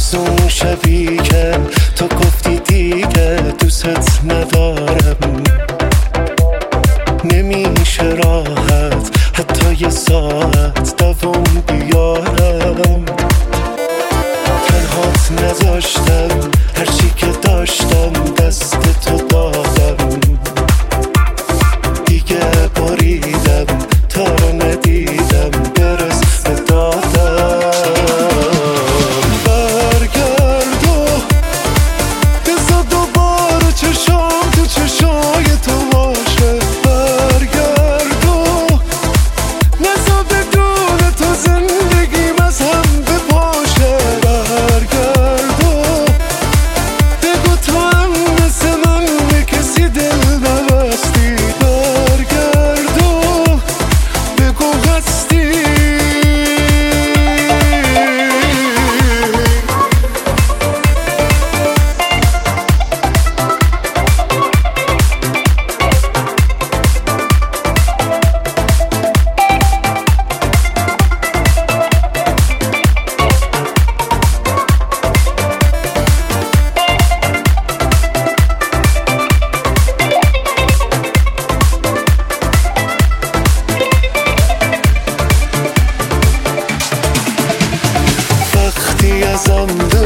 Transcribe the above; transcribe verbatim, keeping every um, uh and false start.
از اون شبی که تو گفتی دیگه دوست ندارم، نمیشه راحت حتی یه ساعت دوام بیارم. تنهات نذاشتم، هرچی که داشتم دست تو دادم، دیگه بریدم تا رو ندیدم برس به دادم. برگرد و بذار دوباره چشام تو چشای تو باشه. برگرد و نذار بدون تو زندگیم از هم بپاشه. برگرد و بگو تو هم مثل من به کسی دل نبستی. برگرد و بگو هستی. وقتی ازم